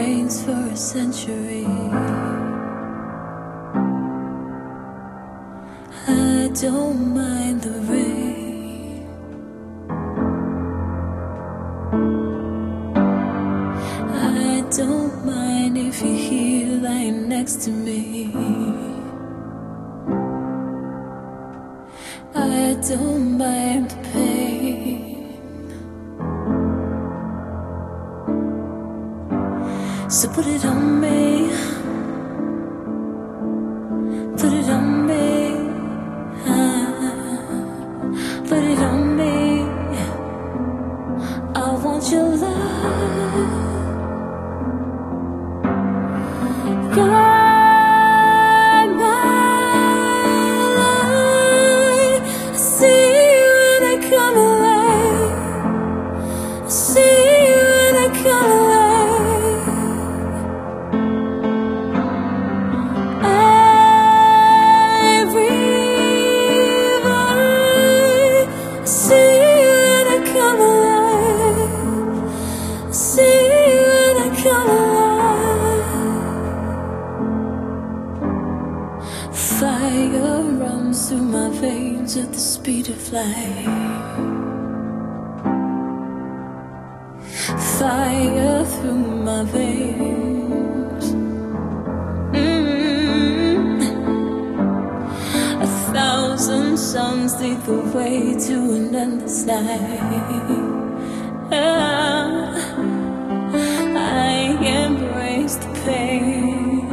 rains for a century. I don't mind the rain. I don't mind if you're here lying next to me. I don't mind the pain. So put it on me. Put it on me. Put it on me. I want your love. Guide my life. I see you when I come alive. I see you when I come alive. Every night. I see you when I come alive. I see you when I come alive. Fire runs through my veins at the speed of light. Fire through my veins. 1,000 suns lead the way to an endless night. I embrace the pain.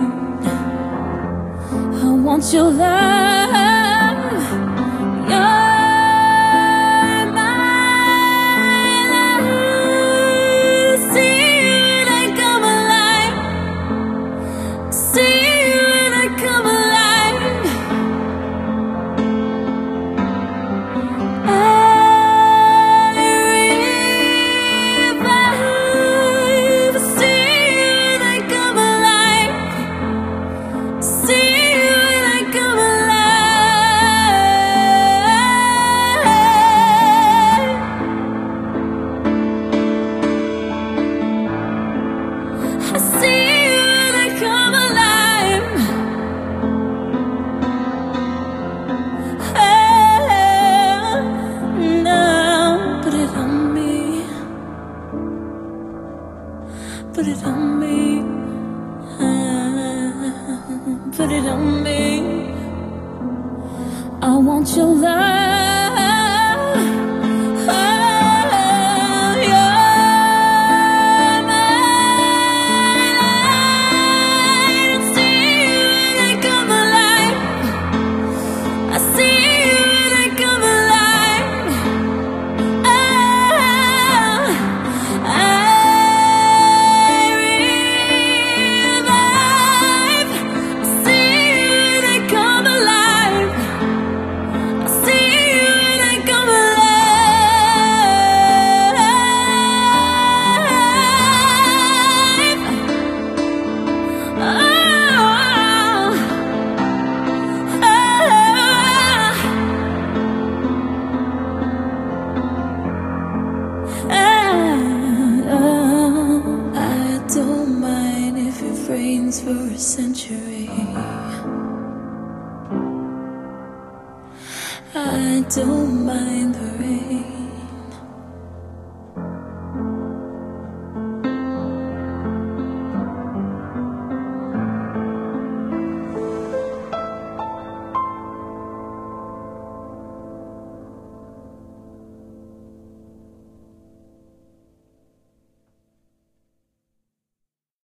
I want your love. You're my life. See you when I come alive. See you when I come alive. I see you when I come alive. See you when I come alive. I see you when I come alive. Now put it on me. Put it on me. Put it on me. I want your love. You're my life. See you when I come alive. I see you when I come alive. Rains for a century. I don't mind the rain.